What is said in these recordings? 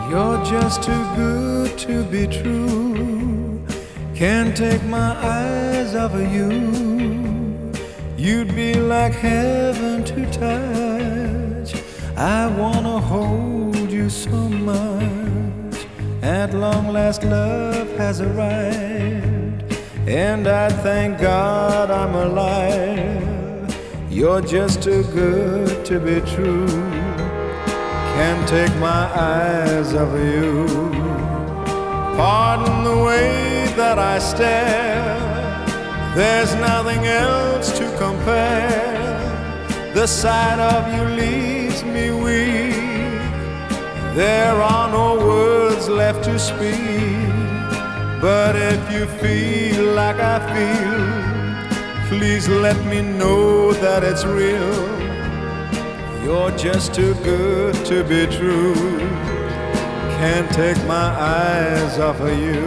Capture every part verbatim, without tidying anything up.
You're just too good to be true. Can't take my eyes off of you. You'd be like heaven to touch. I wanna hold you so much. At long last love has arrived, and I thank God I'm alive. You're just too good to be true. Can't take my eyes off of you. Pardon the way that I stare. There's nothing else to compare. The sight of you leaves me weak. There are no words left to speak. But if you feel like I feel, please let me know that it's real. You're just too good to be true. Can't take my eyes off of you.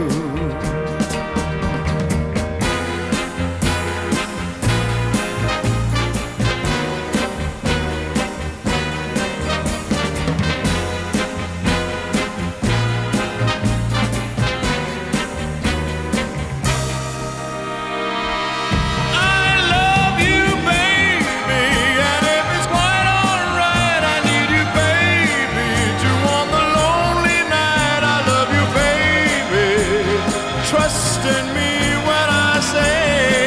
Trust in me when I say,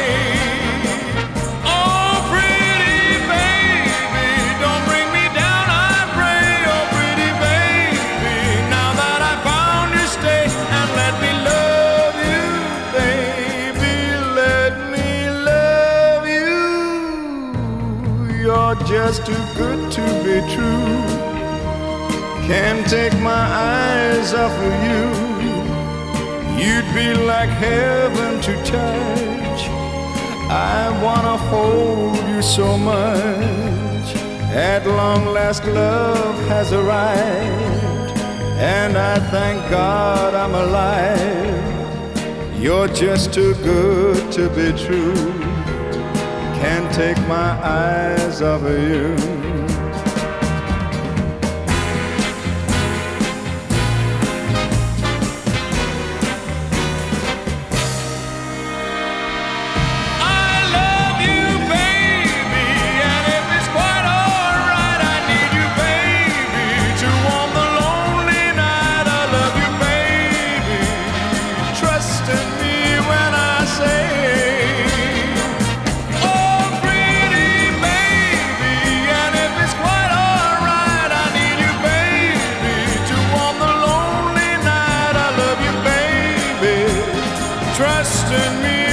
oh pretty baby, don't bring me down, I pray. Oh pretty baby, now that I found you, stay and let me love you, baby, let me love you. You're just too good to be true. Can't take my eyes off of you. You'd be like heaven to touch. I wanna hold you so much. At long last love has arrived, and I thank God I'm alive. You're just too good to be true. Can't take my eyes off of you. Trust in me.